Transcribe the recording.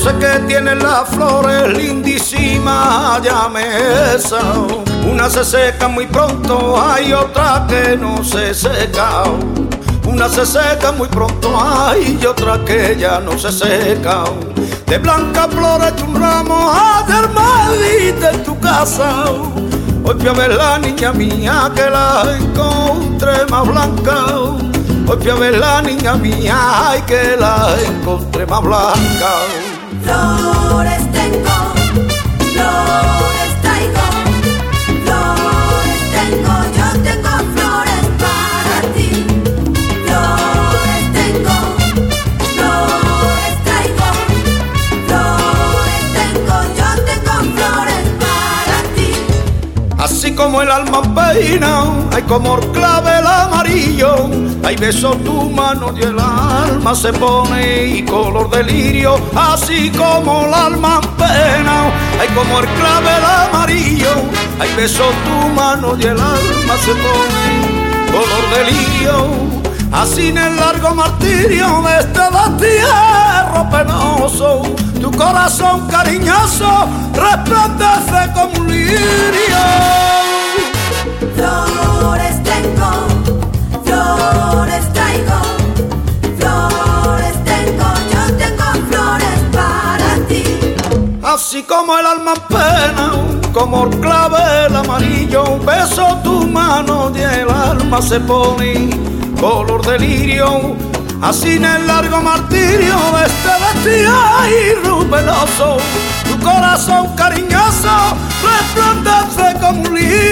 sé que tienen las flores lindísimas, ya me besao. Una se seca muy pronto, hay otra que no se seca. Una se seca muy pronto, hay otra que ya no se seca. De blanca flores de un ramo, ayer me viste en tu casa. Hoy fui a ver la niña mía que la encontré más blanca. Hoy fui a ver la niña mía, ay, que la encontré más blanca. Flores tengo, flores traigo, flores tengo, yo tengo flores para ti. Flores tengo, flores traigo, flores tengo, yo tengo flores para ti. Así como el alma peina, hay como clave el amarillo. Hay beso tu mano y el alma se pone y color delirio. Así como el alma en pena, hay como el clave el amarillo. Hay beso tu mano y el alma se pone color delirio. Así en el largo martirio de este destierro penoso, tu corazón cariñoso resplandece como un lirio. Flores tengo, flores traigo, flores tengo, yo tengo flores para ti. Así como el alma en pena, como clave el amarillo, un beso tu mano y el alma se pone color delirio. Así en el largo martirio de este destierro penoso, tu corazón cariñoso resplandece como un lirio.